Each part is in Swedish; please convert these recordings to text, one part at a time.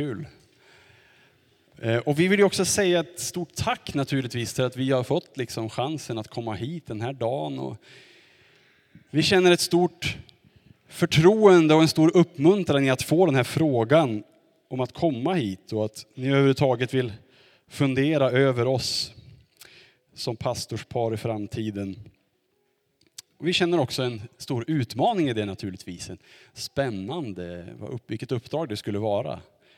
Jättekul. Och vi vill ju också säga ett stort tack naturligtvis till att vi har fått liksom chansen att komma hit den här dagen. Och vi känner ett stort förtroende och en stor uppmuntran i att få den här frågan om att komma hit. Och att ni överhuvudtaget vill fundera över oss som pastorspar i framtiden. Och vi känner också en stor utmaning i det naturligtvis. Spännande, vilket uppdrag det skulle vara.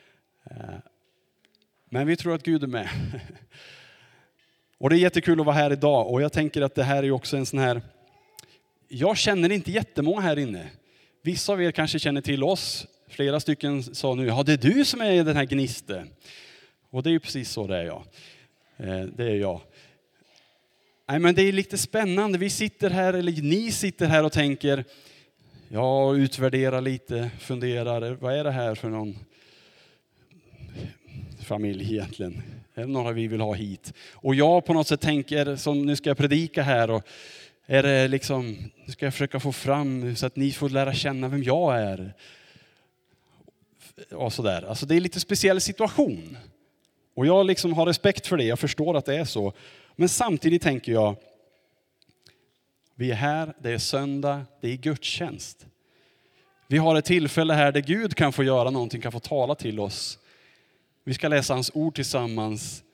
Men vi tror att Gud är med. Och det är jättekul att vara här idag. Och jag tänker att det här är också en sån här... Jag känner inte jättemånga här inne. Vissa av er kanske känner till oss. Flera stycken sa nu, ja det är du som är den här Gniste. Och det är ju precis så det är jag. Det är jag. Nej, men det är lite spännande. Vi sitter här, eller ni sitter här och tänker, ja, utvärderar lite, funderar, vad är det här för någon familj egentligen? Är det några vi vill ha hit? Och jag på något sätt tänker, som nu ska jag predika här och är det liksom, nu ska jag försöka få fram så att ni får lära känna vem jag är. Och sådär. Alltså det är lite speciell situation. Och jag liksom har respekt för det, jag förstår att det är så. Men samtidigt tänker jag, vi är här, det är söndag, det är gudstjänst. Vi har ett tillfälle här där Gud kan få göra någonting, kan få tala till oss. Vi ska läsa hans ord tillsammans.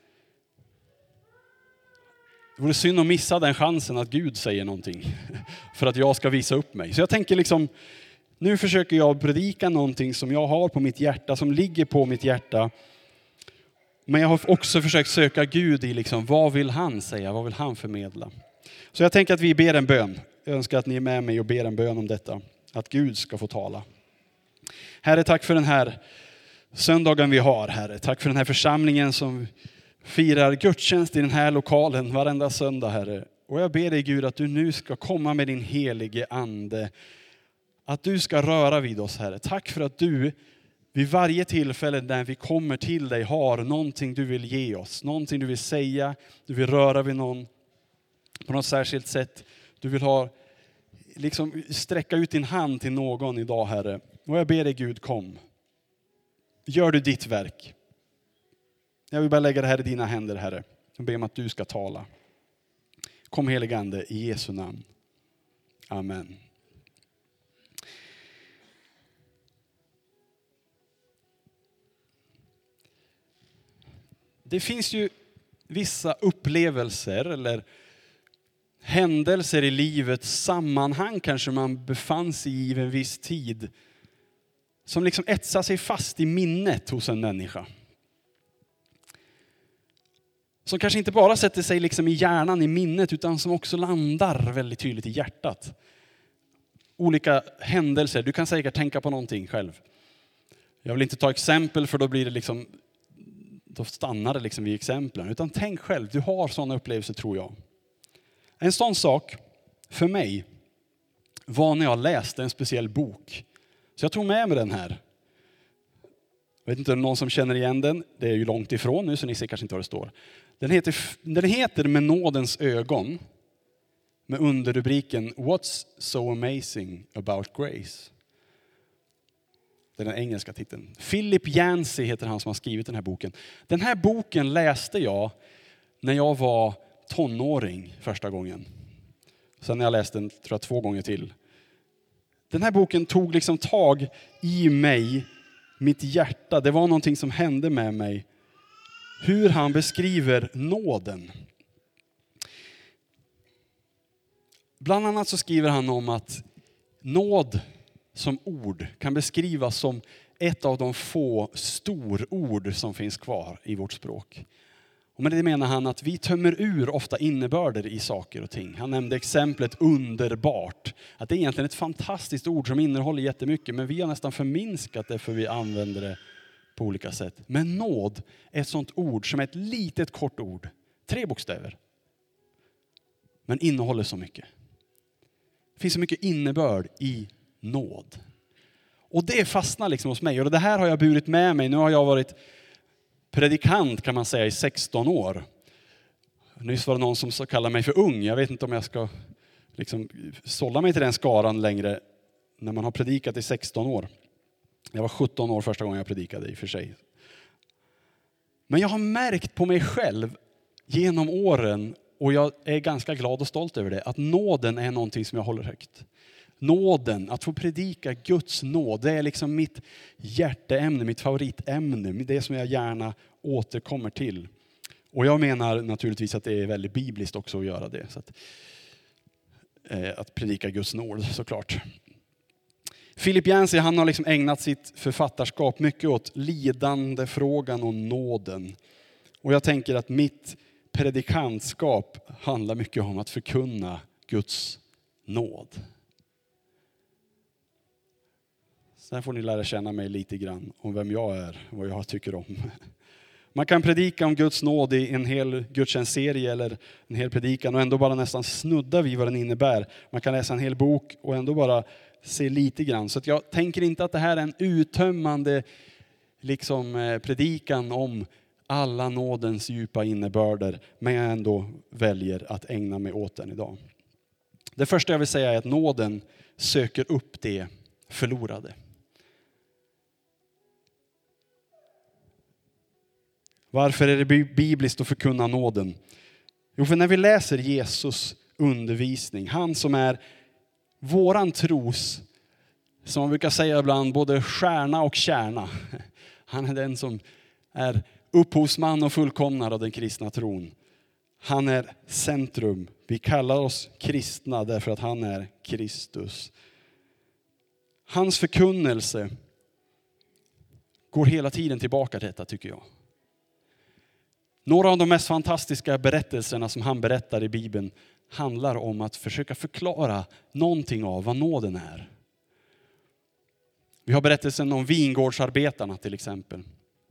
Det vore synd att missa den chansen att Gud säger någonting. För att jag ska visa upp mig. Så jag tänker liksom, nu försöker jag predika någonting som jag har på mitt hjärta, som ligger på mitt hjärta. Men jag har också försökt söka Gud i liksom, vad vill han säga, vad vill han förmedla. Så jag tänker att vi ber en bön. Jag önskar att ni är med mig och ber en bön om detta. Att Gud ska få tala. Herre, tack för den här söndagen vi har, Herre. Tack för den här församlingen som firar gudstjänst i den här lokalen varenda söndag, Herre. Och jag ber dig Gud att du nu ska komma med din helige ande. Att du ska röra vid oss, Herre. Tack för att du vid varje tillfälle när vi kommer till dig har någonting du vill ge oss. Någonting du vill säga, du vill röra vid någon på något särskilt sätt. Du vill ha, liksom sträcka ut din hand till någon idag, Herre. Och jag ber dig Gud, kom. Gör du ditt verk. Jag vill bara lägga det här i dina händer, Herre. Jag ber om att du ska tala. Kom helige ande i Jesu namn. Amen. Det finns ju vissa upplevelser eller händelser i livets sammanhang kanske man befann sig i en viss tid. Som liksom etsar sig fast i minnet hos en människa. Som kanske inte bara sätter sig liksom i hjärnan, i minnet, utan som också landar väldigt tydligt i hjärtat. Olika händelser, du kan säkert tänka på någonting själv. Jag vill inte ta exempel för då blir det liksom, då stannar det liksom vid exemplen. Utan tänk själv, du har sådana upplevelser tror jag. En sån sak för mig var när jag läste en speciell bok. Så jag tog med mig den här. Jag vet inte om det är någon som känner igen den. Det är ju långt ifrån nu så ni ser kanske inte vad det står. Den heter Med nådens ögon. Med underrubriken What's so amazing about grace? Det är den engelska titeln. Philip Yancey heter han som har skrivit den här boken. Den här boken läste jag när jag var tonåring första gången. Sen när jag läste den tror jag 2 gånger till. Den här boken tog liksom tag i mig, mitt hjärta. Det var någonting som hände med mig. Hur han beskriver nåden. Bland annat så skriver han om att nåd som ord kan beskrivas som ett av de få storord som finns kvar i vårt språk. Och med det menar han att vi tömmer ur ofta innebörder i saker och ting. Han nämnde exemplet underbart. Att det är egentligen ett fantastiskt ord som innehåller jättemycket. Men vi har nästan förminskat det för vi använder det på olika sätt. Men nåd är ett sånt ord som är ett litet kort ord. 3 bokstäver. Men innehåller så mycket. Det finns så mycket innebörd i nåd. Och det fastnar liksom hos mig. Och det här har jag burit med mig. Nu har jag varit predikant kan man säga i 16 år. Nyss var det någon som kallade mig för ung. Jag vet inte om jag ska liksom sålla mig till den skaran längre när man har predikat i 16 år. Jag var 17 år första gången jag predikade i och för sig. Men jag har märkt på mig själv genom åren, och jag är ganska glad och stolt över det, att nåden är någonting som jag håller högt. Nåden, att få predika Guds nåd, det är liksom mitt hjärteämne, mitt favoritämne, det som jag gärna återkommer till. Och jag menar naturligtvis att det är väldigt bibliskt också att göra det. Så att predika Guds nåd, såklart. Philip Yancey, han har liksom ägnat sitt författarskap mycket åt lidandefrågan och nåden. Och jag tänker att mitt predikantskap handlar mycket om att förkunna Guds nåd. Sen får ni lära känna mig lite grann om vem jag är och vad jag tycker om. Man kan predika om Guds nåd i en hel gudstjänstserie eller en hel predikan och ändå bara nästan snudda vid vad den innebär. Man kan läsa en hel bok och ändå bara se lite grann. Så att jag tänker inte att det här är en uttömmande predikan om alla nådens djupa innebörder, men jag ändå väljer att ägna mig åt den idag. Det första jag vill säga är att nåden söker upp det förlorade. Varför är det bibliskt att förkunna nåden? Jo, för när vi läser Jesus undervisning, han som är våran tros, som man brukar säga ibland, både stjärna och kärna. Han är den som är upphovsman och fullkomnare av den kristna tron. Han är centrum. Vi kallar oss kristna därför att han är Kristus. Hans förkunnelse går hela tiden tillbaka till detta, tycker jag. Några av de mest fantastiska berättelserna som han berättar i Bibeln handlar om att försöka förklara någonting av vad nåden är. Vi har berättelsen om vingårdsarbetarna till exempel.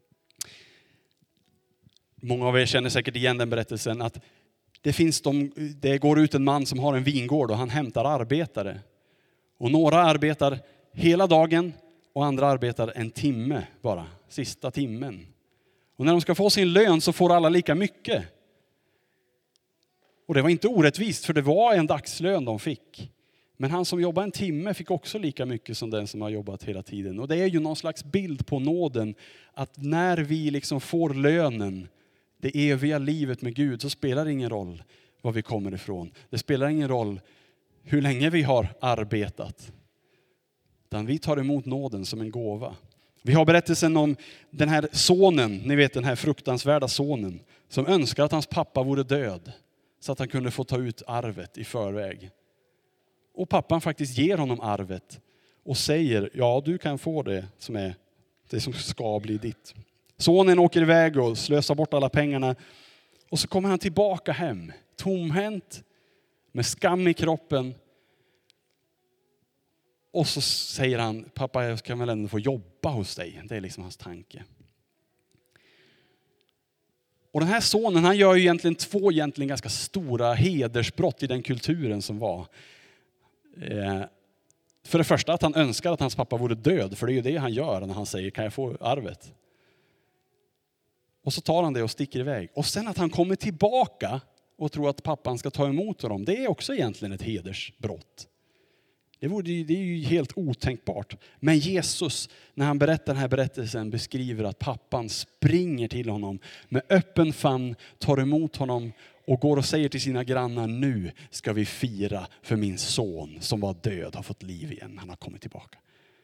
Många av er känner säkert igen den berättelsen, att det går ut en man som har en vingård och han hämtar arbetare. Och några arbetar hela dagen och andra arbetar en timme bara, sista timmen. Och när de ska få sin lön så får alla lika mycket. Och det var inte orättvist, för det var en dagslön de fick. Men han som jobbar en timme fick också lika mycket som den som har jobbat hela tiden. Och det är ju någon slags bild på nåden, att när vi får lönen, det eviga livet med Gud, så spelar det ingen roll var vi kommer ifrån. Det spelar ingen roll hur länge vi har arbetat. Utan vi tar emot nåden som en gåva. Vi har berättelsen om den här sonen, ni vet den här fruktansvärda sonen, som önskar att hans pappa vore död så att han kunde få ta ut arvet i förväg. Och pappan faktiskt ger honom arvet och säger, ja, du kan få det som ska bli ditt. Sonen åker iväg och slösar bort alla pengarna. Och så kommer han tillbaka hem, tomhänt, med skam i kroppen. Och så säger han, pappa, jag kan väl ändå få jobba hos dig. Det är liksom hans tanke. Och den här sonen, han gör ju egentligen två ganska stora hedersbrott i den kulturen som var. För det första att han önskar att hans pappa vore död, för det är ju det han gör när han säger, kan jag få arvet? Och så tar han det och sticker iväg. Och sen att han kommer tillbaka och tror att pappan ska ta emot honom, det är också egentligen ett hedersbrott. Det är ju helt otänkbart. Men Jesus, när han berättar den här berättelsen, beskriver att pappan springer till honom med öppen famn, tar emot honom och går och säger till sina grannar, nu ska vi fira, för min son som var död har fått liv igen. Han har kommit tillbaka.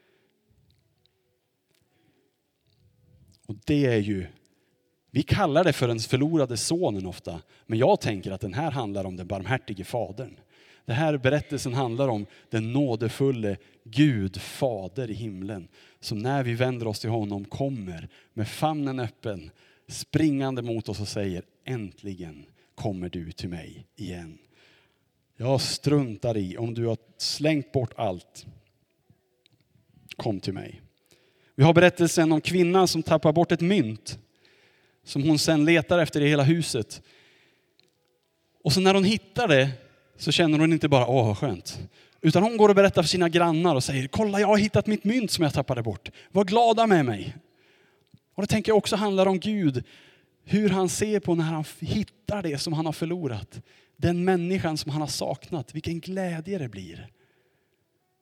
Och det är ju, vi kallar det för den förlorade sonen ofta. Men jag tänker att den här handlar om den barmhärtige fadern. Det här berättelsen handlar om den nådefulle Gud, fader i himlen. Som när vi vänder oss till honom kommer med famnen öppen, springande mot oss och säger, äntligen kommer du till mig igen. Jag struntar i om du har slängt bort allt. Kom till mig. Vi har berättelsen om kvinnan som tappar bort ett mynt. Som hon sen letar efter i hela huset. Och så när hon hittar det så känner hon inte bara, vad skönt. Utan hon går och berättar för sina grannar och säger, kolla, jag har hittat mitt mynt som jag tappade bort. Var glada med mig. Och det tänker jag också handlar om Gud. Hur han ser på när han hittar det som han har förlorat. Den människan som han har saknat. Vilken glädje det blir.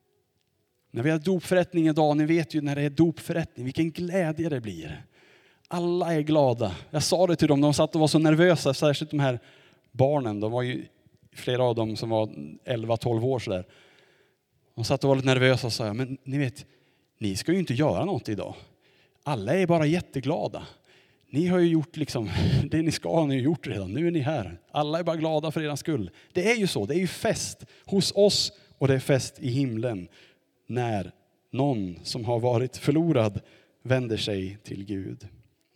När vi har dopförrättning idag, ni vet ju när det är dopförrättning, vilken glädje det blir. Alla är glada. Jag sa det till dem, de satt och var så nervösa, särskilt de här barnen. De var ju flera av dem som var 11-12 år sådär. De satt och var lite nervösa och sa, men ni vet, ni ska ju inte göra något idag. Alla är bara jätteglada. Ni har ju gjort liksom, det ni ska har ni gjort redan. Nu är ni här. Alla är bara glada för er skull. Det är ju så, det är ju fest hos oss och det är fest i himlen. När någon som har varit förlorad vänder sig till Gud.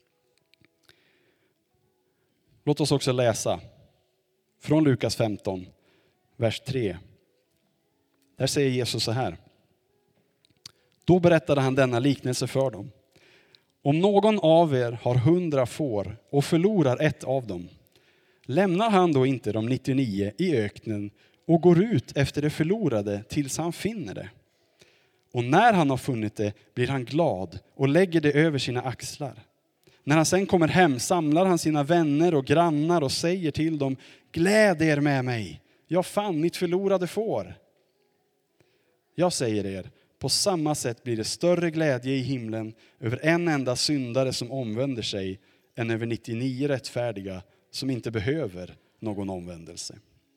Låt oss också läsa från Lukas 15, vers 3. Där säger Jesus så här. Då berättade han denna liknelse för dem. Om någon av er har 100 får och förlorar ett av dem, lämnar han då inte de 99 i öknen och går ut efter det förlorade tills han finner det? Och när han har funnit det blir han glad och lägger det över sina axlar. När han sen kommer hem samlar han sina vänner och grannar och säger till dem, gläd er med mig, jag fann mitt förlorade får. Jag säger er, på samma sätt blir det större glädje i himlen över en enda syndare som omvänder sig än över 99 rättfärdiga som inte behöver någon omvändelse.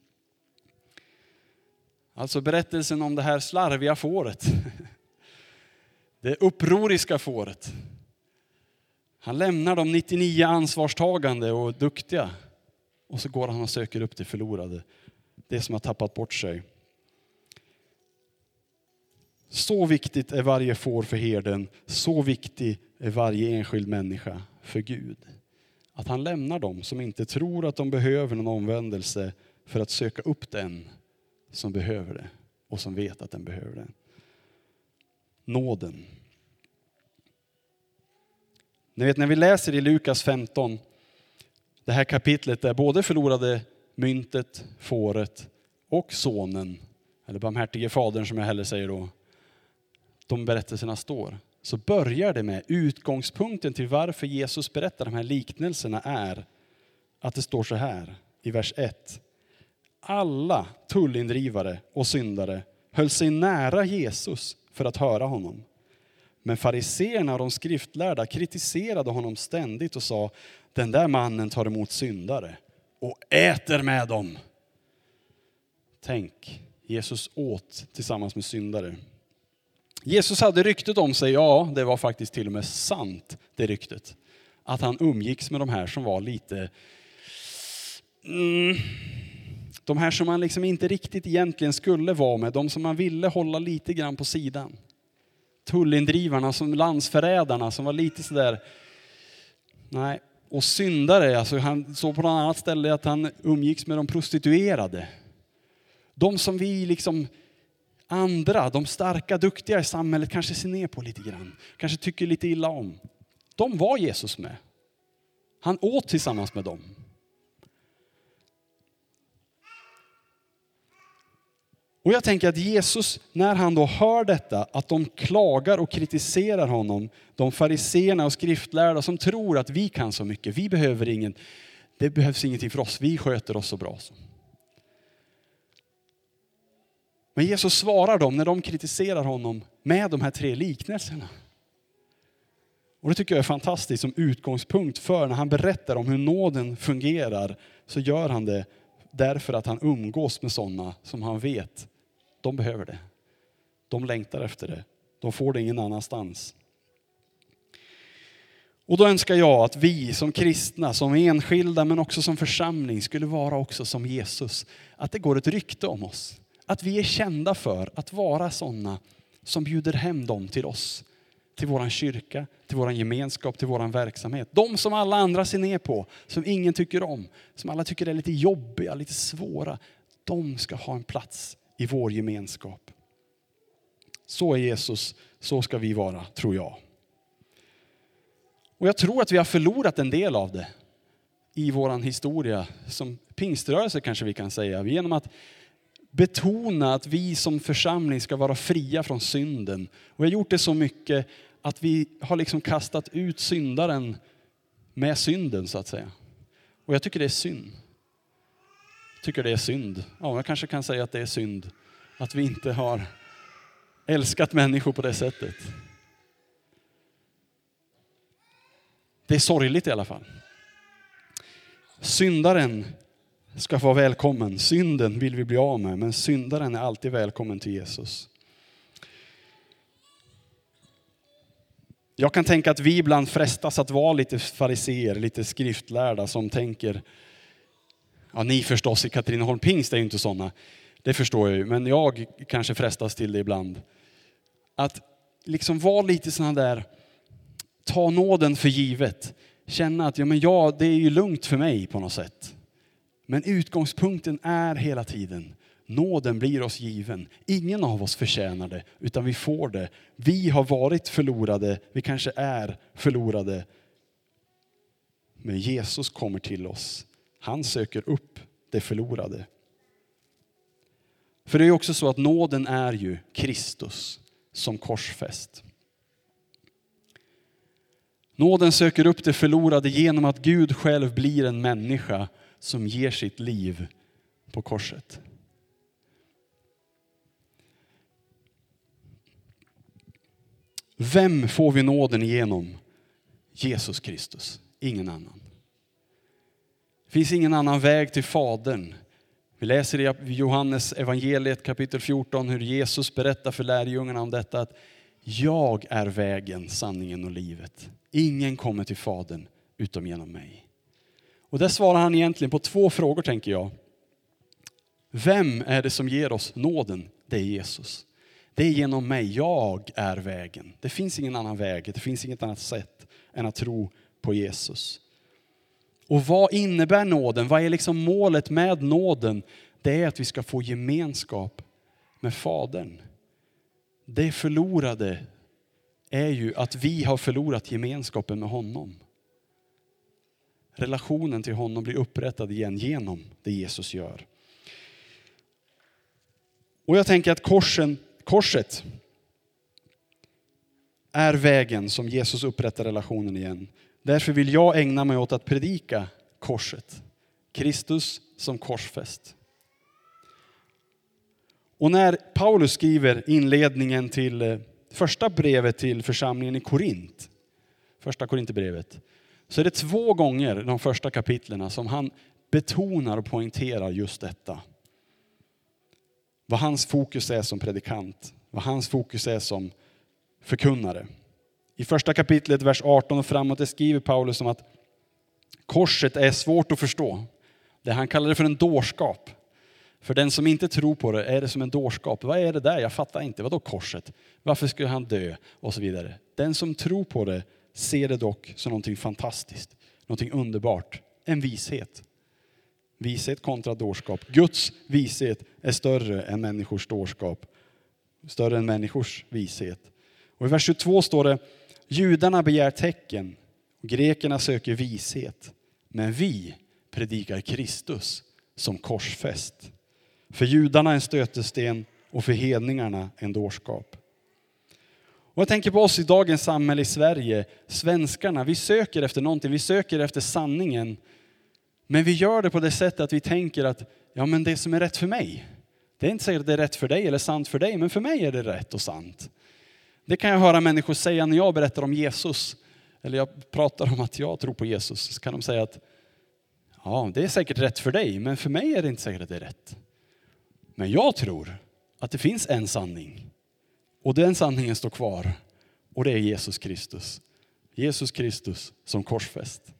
Alltså berättelsen om det här slarviga fåret. Det upproriska fåret. Han lämnar de 99 ansvarstagande och duktiga. Och så går han och söker upp det förlorade. Det som har tappat bort sig. Så viktigt är varje får för herden. Så viktig är varje enskild människa för Gud. Att han lämnar dem som inte tror att de behöver någon omvändelse för att söka upp den som behöver det. Och som vet att den behöver det. Nåden. Ni vet när vi läser i Lukas 15. Det här kapitlet där både förlorade myntet, fåret och sonen. Eller barmhärtige fadern som jag hellre säger då. De berättelserna står. Så börjar det med utgångspunkten till varför Jesus berättar de här liknelserna är att det står så här i vers 1. Alla tullindrivare och syndare höll sig nära Jesus för att höra honom. Men fariseerna och de skriftlärda kritiserade honom ständigt och sa, den där mannen tar emot syndare och äter med dem. Tänk, Jesus åt tillsammans med syndare. Jesus hade ryktet om sig, ja det var faktiskt till och med sant det ryktet. Att han umgicks med de här som var lite... de här som man liksom inte riktigt egentligen skulle vara med. De som man ville hålla lite grann på sidan. Tullindrivarna, som landsförrädarna som var lite sådär... Nej, och syndare, alltså han såg på något annat ställe att han umgicks med de prostituerade. De som vi liksom... andra, de starka, duktiga i samhället kanske ser ner på lite grann. Kanske tycker lite illa om. De var Jesus med. Han åt tillsammans med dem. Och jag tänker att Jesus, när han då hör detta, att de klagar och kritiserar honom, de fariseerna och skriftlärda som tror att vi kan så mycket, vi behöver ingen, det behövs ingenting för oss, vi sköter oss så bra. Men Jesus svarar dem när de kritiserar honom med de här 3 liknelserna. Och det tycker jag är fantastiskt som utgångspunkt för när han berättar om hur nåden fungerar, så gör han det därför att han umgås med sådana som han vet, de behöver det. De längtar efter det. De får det ingen annanstans. Och då önskar jag att vi som kristna, som enskilda men också som församling skulle vara också som Jesus. Att det går ett rykte om oss. Att vi är kända för att vara sådana som bjuder hem dem till oss. Till våran kyrka, till våran gemenskap, till våran verksamhet. De som alla andra ser ner på, som ingen tycker om. Som alla tycker är lite jobbiga, lite svåra. De ska ha en plats i vår gemenskap. Så är Jesus, så ska vi vara, tror jag. Och jag tror att vi har förlorat en del av det i våran historia. Som pingströrelse kanske vi kan säga. Genom att betona att vi som församling ska vara fria från synden. Och jag har gjort det så mycket att vi har liksom kastat ut syndaren med synden så att säga. Och jag tycker det är synd. Jag tycker det är synd. Ja, jag kanske kan säga att det är synd. Att vi inte har älskat människor på det sättet. Det är sorgligt i alla fall. Syndaren ska vara välkommen. Synden vill vi bli av med, men syndaren är alltid välkommen till Jesus. Jag kan tänka att vi ibland frestas att vara lite fariseer, lite skriftlärda som tänker, ja, ni förstås i Katrineholm Pingst är ju inte sådana. Det förstår jag ju, men jag kanske frestas till det ibland. Att liksom vara lite sådana där, ta nåden för givet. Känna att det är ju lugnt för mig på något sätt. Men utgångspunkten är hela tiden, nåden blir oss given. Ingen av oss förtjänar det, utan vi får det. Vi har varit förlorade, vi kanske är förlorade. Men Jesus kommer till oss. Han söker upp det förlorade. För det är också så att nåden är ju Kristus som korsfäst. Nåden söker upp det förlorade genom att Gud själv blir en människa som ger sitt liv på korset. Vem får vi nåden igenom? Jesus Kristus, ingen annan. Det finns ingen annan väg till Fadern. Vi läser i Johannes evangeliet kapitel 14 hur Jesus berättar för lärjungarna om detta, att jag är vägen, sanningen och livet. Ingen kommer till Fadern utom genom mig. Och där svarar han egentligen på 2 frågor, tänker jag. Vem är det som ger oss nåden? Det är Jesus. Det är genom mig, jag är vägen. Det finns ingen annan väg, det finns inget annat sätt än att tro på Jesus. Och vad innebär nåden? Vad är liksom målet med nåden? Det är att vi ska få gemenskap med Fadern. Det förlorade är ju att vi har förlorat gemenskapen med honom. Relationen till honom blir upprättad igen genom det Jesus gör. Och jag tänker att korset är vägen som Jesus upprättar relationen igen. Därför vill jag ägna mig åt att predika korset. Kristus som korsfäst. Och när Paulus skriver inledningen till första brevet till församlingen i Korint, första Korinthierbrevet, så är det 2 gånger de första kapitlerna som han betonar och poängterar just detta. Vad hans fokus är som predikant, vad hans fokus är som förkunnare. I första kapitlet, vers 18 och framåt, det skriver Paulus om att korset är svårt att förstå. Det han kallar det för en dårskap. För den som inte tror på det är det som en dårskap. Vad är det där? Jag fattar inte. Vad då korset? Varför skulle han dö? Och så vidare. Den som tror på det ser det dock som någonting fantastiskt. Någonting underbart. En vishet. Vishet kontra dårskap. Guds vishet är större än människors dårskap. Större än människors vishet. Och i vers 22 står det: judarna begär tecken och grekerna söker vishet. Men vi predikar Kristus som korsfäst. För judarna en stötesten och för hedningarna en dårskap. Och jag tänker på oss i dagens samhälle i Sverige. Svenskarna, vi söker efter någonting. Vi söker efter sanningen. Men vi gör det på det sättet att vi tänker att men det som är rätt för mig. Det är inte säkert att det är rätt för dig eller sant för dig. Men för mig är det rätt och sant. Det kan jag höra människor säga när jag berättar om Jesus. Eller jag pratar om att jag tror på Jesus. Så kan de säga att det är säkert rätt för dig. Men för mig är det inte säkert att det är rätt. Men jag tror att det finns en sanning. Och den sanningen står kvar. Och det är Jesus Kristus. Jesus Kristus som korsfäst.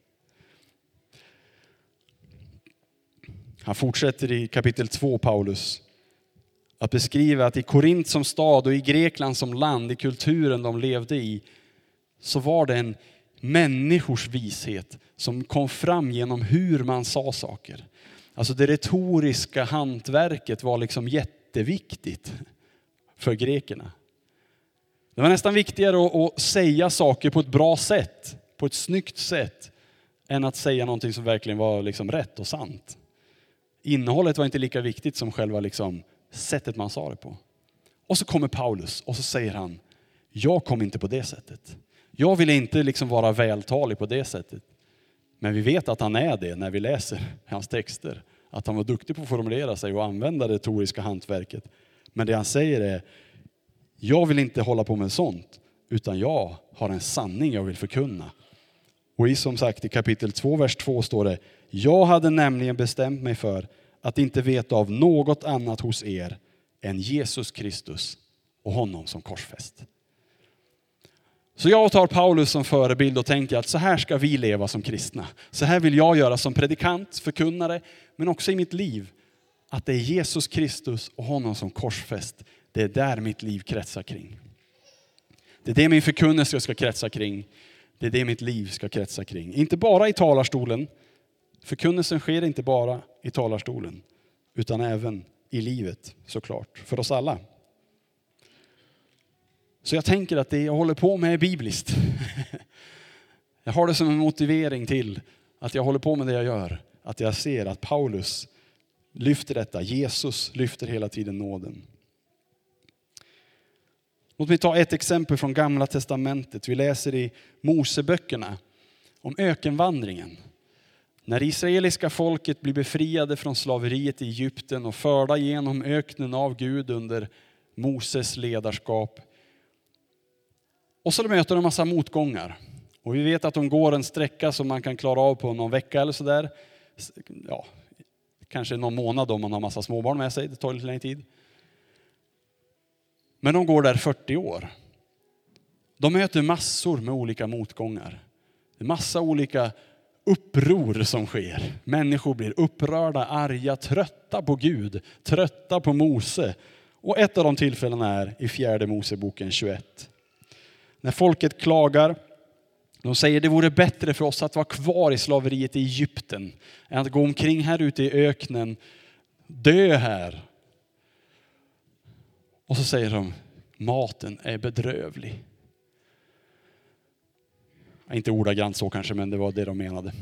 Han fortsätter i kapitel 2, Paulus, att beskriva att i Korint som stad och i Grekland som land, i kulturen de levde i, så var det en människors vishet som kom fram genom hur man sa saker. Alltså det retoriska hantverket var liksom jätteviktigt för grekerna. Det var nästan viktigare att säga saker på ett bra sätt, på ett snyggt sätt, än att säga någonting som verkligen var liksom rätt och sant. Innehållet var inte lika viktigt som själva liksom sättet man sa det på. Och så kommer Paulus och så säger han: jag kom inte på det sättet. Jag vill inte liksom vara vältalig på det sättet. Men vi vet att han är det när vi läser hans texter. Att han var duktig på att formulera sig och använda det retoriska hantverket. Men det han säger är: jag vill inte hålla på med sånt. Utan jag har en sanning jag vill förkunna. Och som sagt i kapitel 2, vers 2 står det: jag hade nämligen bestämt mig för att inte veta av något annat hos er än Jesus Kristus och honom som korsfäst. Så jag tar Paulus som förebild och tänker att så här ska vi leva som kristna. Så här vill jag göra som predikant, förkunnare, men också i mitt liv. Att det är Jesus Kristus och honom som korsfäst. Det är där mitt liv kretsar kring. Det är det min förkunnelse ska kretsa kring. Det är det mitt liv ska kretsa kring. Inte bara i talarstolen. Förkunnelsen sker inte bara i talarstolen. Utan även i livet, såklart. För oss alla. Så jag tänker att det jag håller på med är bibliskt. Jag har det som en motivering till att jag håller på med det jag gör. Att jag ser att Paulus lyfter detta. Jesus lyfter hela tiden nåden. Låt mig ta ett exempel från Gamla testamentet. Vi läser i Moseböckerna om ökenvandringen. När israeliska folket blir befriade från slaveriet i Egypten och förda genom öknen av Gud under Moses ledarskap. Och så möter de en massa motgångar. Och vi vet att de går en sträcka som man kan klara av på någon vecka eller sådär. Ja, kanske någon månad om man har massa småbarn med sig. Det tar lite längre tid. Men de går där 40 år. De möter massor med olika motgångar. Det är massa olika uppror som sker. Människor blir upprörda, arga, trötta på Gud. Trötta på Mose. Och ett av de tillfällena är i 4 Moseboken 21. När folket klagar, de säger det vore bättre för oss att vara kvar i slaveriet i Egypten än att gå omkring här ute i öknen, dö här. Och så säger de, maten är bedrövlig. Inte ordagrant så kanske, men det var det de menade.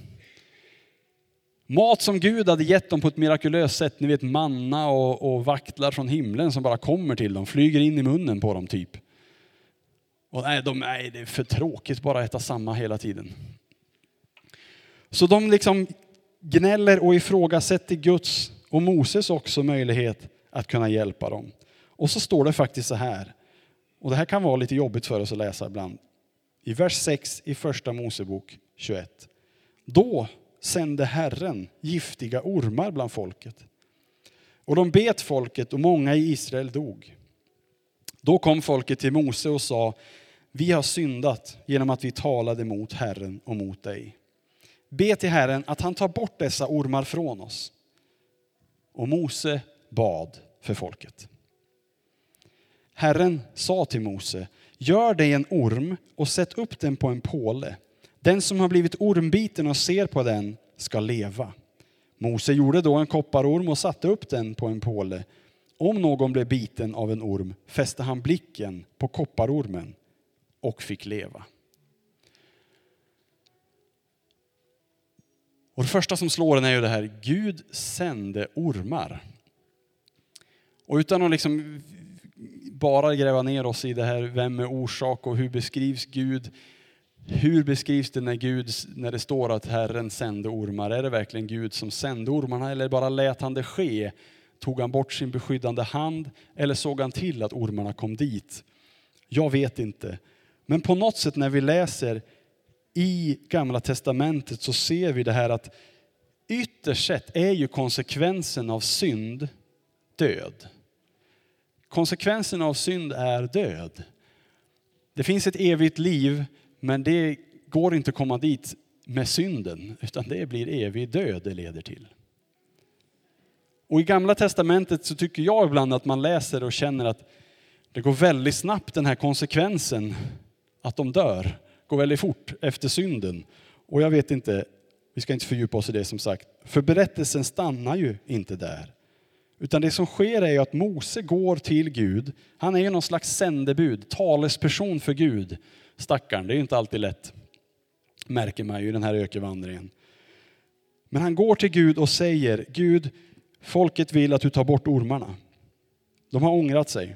Mat som Gud hade gett dem på ett mirakulöst sätt, ni vet manna och vaktlar från himlen som bara kommer till dem, flyger in i munnen på dem typ. Och nej, det är för tråkigt bara äta samma hela tiden. Så de liksom gnäller och ifrågasätter Guds och Moses också möjlighet att kunna hjälpa dem. Och så står det faktiskt så här. Och det här kan vara lite jobbigt för oss att läsa ibland. I vers 6 i 1 Mosebok 21. Då sände Herren giftiga ormar bland folket. Och de bet folket och många i Israel dog. Då kom folket till Mose och sa, vi har syndat genom att vi talade mot Herren och mot dig. Be till Herren att han tar bort dessa ormar från oss. Och Mose bad för folket. Herren sa till Mose, gör dig en orm och sätt upp den på en påle. Den som har blivit ormbiten och ser på den ska leva. Mose gjorde då en kopparorm och satte upp den på en påle. Om någon blev biten av en orm fäste han blicken på kopparormen och fick leva. Och det första som slår en är ju det här, Gud sände ormar. Och utan att liksom bara gräva ner oss i det här, vem är orsak och hur beskrivs Gud? Hur beskrivs det när det står att Herren sände ormar? Är det verkligen Gud som sände ormarna eller bara lät han det ske? Tog han bort sin beskyddande hand eller såg han till att ormarna kom dit? Jag vet inte. Men på något sätt när vi läser i Gamla testamentet så ser vi det här att ytterst sett är ju konsekvensen av synd död. Konsekvensen av synd är död. Det finns ett evigt liv, men det går inte att komma dit med synden, utan det blir evig död det leder till. Och i Gamla testamentet så tycker jag ibland att man läser och känner att det går väldigt snabbt, den här konsekvensen att de dör. Går väldigt fort efter synden. Och jag vet inte, vi ska inte fördjupa oss i det som sagt. För berättelsen stannar ju inte där. Utan det som sker är ju att Mose går till Gud. Han är ju någon slags sändebud, talesperson för Gud. Stackarn, det är ju inte alltid lätt. Märker man ju i den här ökenvandringen. Men han går till Gud och säger, Gud, folket vill att du tar bort ormarna. De har ångrat sig.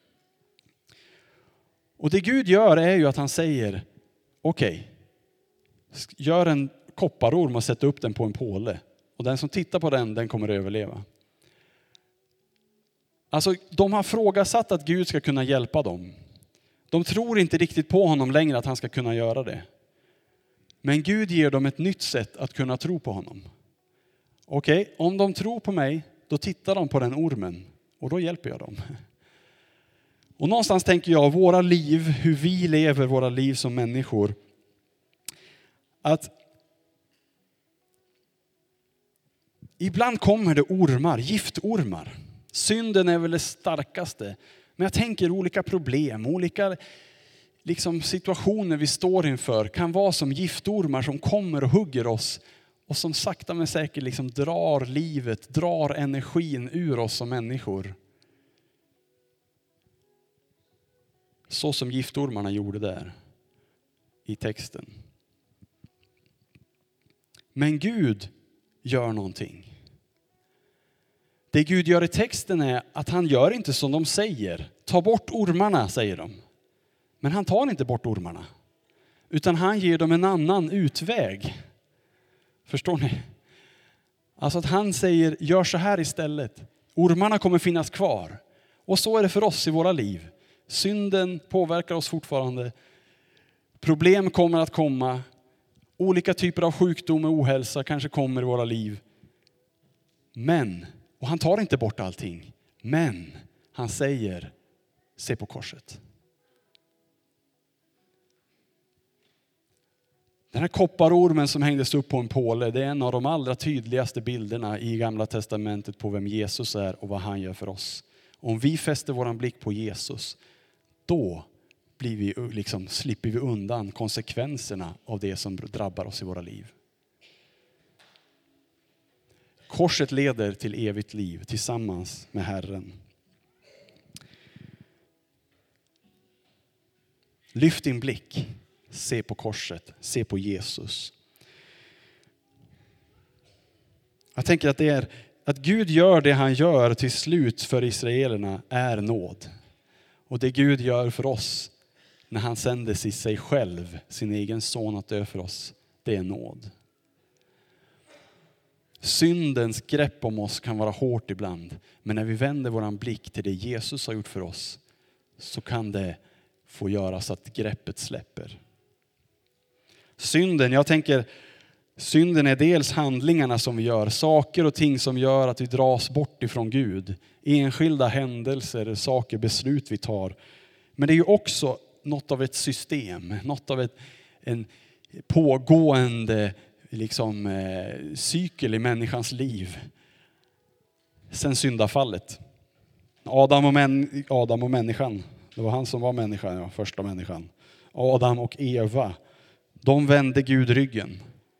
Och det Gud gör är ju att han säger, okej, gör en kopparorm och sätt upp den på en påle. Och den som tittar på den kommer att överleva. Alltså, de har frågasatt att Gud ska kunna hjälpa dem. De tror inte riktigt på honom längre att han ska kunna göra det. Men Gud ger dem ett nytt sätt att kunna tro på honom. Okej, om de tror på mig, då tittar de på den ormen och då hjälper jag dem. Och någonstans tänker jag, våra liv, hur vi lever våra liv som människor, att ibland kommer det ormar, giftormar. Synden är väl det starkaste. Men jag tänker olika problem, olika situationer vi står inför kan vara som giftormar som kommer och hugger oss. Och som sakta men säkert drar livet, drar energin ur oss som människor. Så som giftormarna gjorde där i texten. Men Gud gör någonting. Det Gud gör i texten är att han gör inte som de säger. Ta bort ormarna, säger de. Men han tar inte bort ormarna. Utan han ger dem en annan utväg. Förstår ni? Alltså att han säger, gör så här istället. Ormarna kommer finnas kvar. Och så är det för oss i våra liv. Synden påverkar oss fortfarande. Problem kommer att komma. Olika typer av sjukdom och ohälsa kanske kommer i våra liv. Men, och han tar inte bort allting. Men han säger, se på korset. Den här kopparormen som hängdes upp på en påle, det är en av de allra tydligaste bilderna i Gamla testamentet på vem Jesus är och vad han gör för oss. Om vi fäster våran blick på Jesus, då slipper vi undan konsekvenserna av det som drabbar oss i våra liv. Korset leder till evigt liv tillsammans med Herren. Lyft din blick. Se på korset. Se på Jesus. Jag tänker att det är att Gud gör det han gör till slut för israelerna är nåd. Och det Gud gör för oss när han sänder sig själv, sin egen son att dö för oss, det är nåd. Syndens grepp om oss kan vara hårt ibland. Men när vi vänder våran blick till det Jesus har gjort för oss, så kan det få göra så att greppet släpper. Synden är dels handlingarna som vi gör. Saker och ting som gör att vi dras bort ifrån Gud. Enskilda händelser, saker, beslut vi tar. Men det är ju också något av ett system. Något av en pågående cykel i människans liv. Sen syndafallet. Adam och människan. Det var han som var människan, ja, första människan. Adam och Eva. De vände Gud ryggen.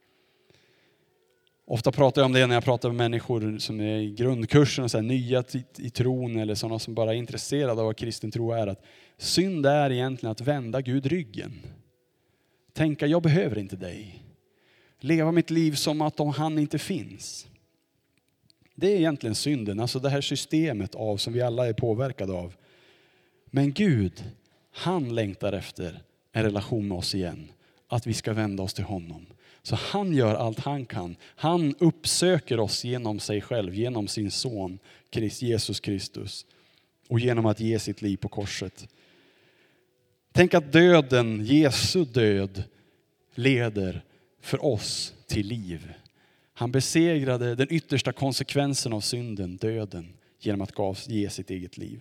Ofta pratar jag om det när jag pratar med människor som är i grundkursen och så här, nya i tron eller sådana som bara är intresserade av vad kristen tro är. Att synd är egentligen att vända Gud ryggen. Tänka, jag behöver inte dig. Leva mitt liv som att han inte finns. Det är egentligen synden, alltså det här systemet av som vi alla är påverkade av. Men Gud, han längtar efter en relation med oss igen. Att vi ska vända oss till honom. Så han gör allt han kan. Han uppsöker oss genom sig själv, genom sin son Jesus Kristus. Och genom att ge sitt liv på korset. Tänk att döden, Jesu död, leder för oss till liv. Han besegrade den yttersta konsekvensen av synden, döden, genom att ge sitt eget liv.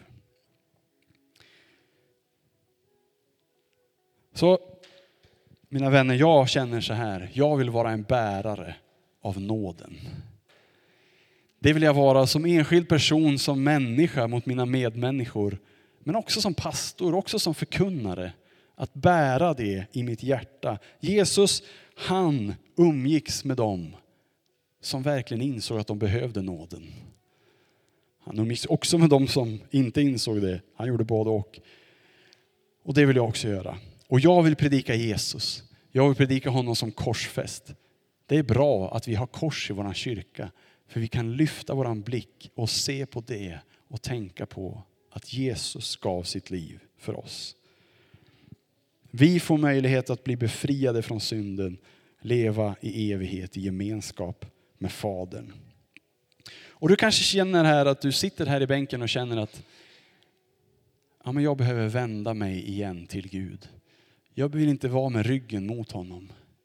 Så mina vänner, jag känner så här. Jag vill vara en bärare av nåden. Det vill jag vara som enskild person, som människa mot mina medmänniskor. Men också som pastor, också som förkunnare. Att bära det i mitt hjärta. Jesus, han umgicks med dem som verkligen insåg att de behövde nåden. Han umgicks också med dem som inte insåg det. Han gjorde både och. Och det vill jag också göra. Och jag vill predika Jesus. Jag vill predika honom som korsfäst. Det är bra att vi har kors i vår kyrka. För vi kan lyfta våran blick och se på det. Och tänka på att Jesus gav sitt liv för oss. Vi får möjlighet att bli befriade från synden. Leva i evighet i gemenskap med Fadern. Och du kanske känner här att du sitter här i bänken och känner att men jag behöver vända mig igen till Gud. Jag vill inte vara med ryggen mot honom.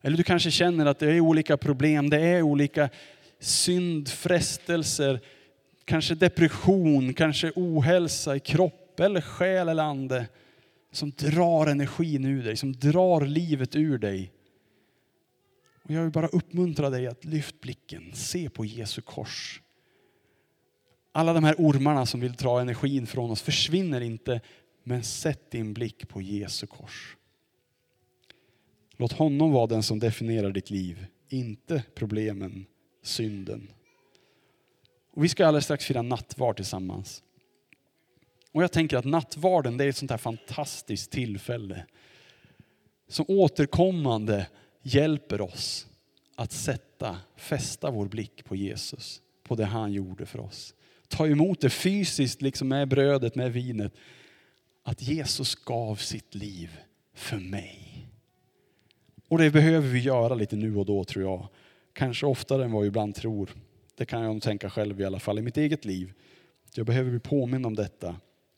Eller du kanske känner att det är olika problem, det är olika synd, frestelser, kanske depression, kanske ohälsa i kropp eller själ eller ande som drar energin ur dig, som drar livet ur dig. Och jag vill bara uppmuntra dig att lyft blicken, se på Jesu kors. Alla de här ormarna som vill ta energin från oss försvinner inte, men sätt din blick på Jesu kors. Låt honom vara den som definierar ditt liv, inte problemen, synden. Och vi ska alldeles strax fira nattvard tillsammans. Och jag tänker att nattvarden, det är ett sånt här fantastiskt tillfälle som återkommande hjälper oss att fästa vår blick på Jesus, på det han gjorde för oss. Ta emot det fysiskt, liksom med brödet, med vinet. Att Jesus gav sitt liv för mig. Och det behöver vi göra lite nu och då, tror jag. Kanske oftare än vad vi ibland tror. Det kan jag nog tänka själv i alla fall i mitt eget liv. Jag behöver bli påminn om detta.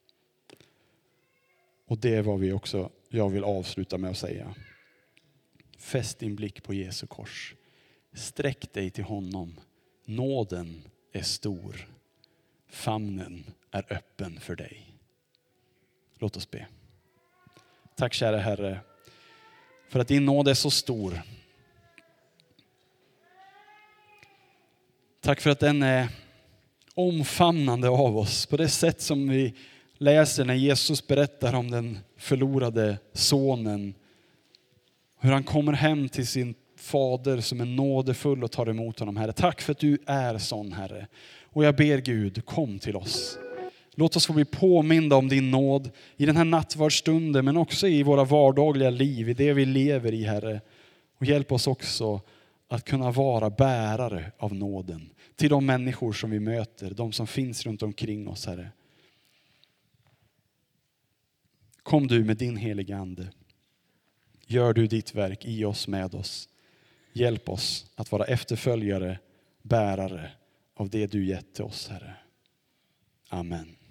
Och det är vad jag vill avsluta med att säga. Fäst din blick på Jesu kors. Sträck dig till honom. Nåden är stor. Famnen är öppen för dig. Låt oss be. Tack kära Herre, för att din nåd är så stor. Tack för att den är omfamnande av oss på det sätt som vi läser när Jesus berättar om den förlorade sonen. Hur han kommer hem till sin fader som är nådefull och tar emot honom, Herre. Tack för att du är sån, Herre. Och jag ber Gud, kom till oss. Låt oss få bli påminda om din nåd i den här nattvardsstunden, men också i våra vardagliga liv, i det vi lever i, Herre. Och hjälp oss också att kunna vara bärare av nåden till de människor som vi möter, de som finns runt omkring oss, Herre. Kom du med din heliga ande. Gör du ditt verk i oss, med oss. Hjälp oss att vara efterföljare, bärare av det du gett till oss, Herre. Amen.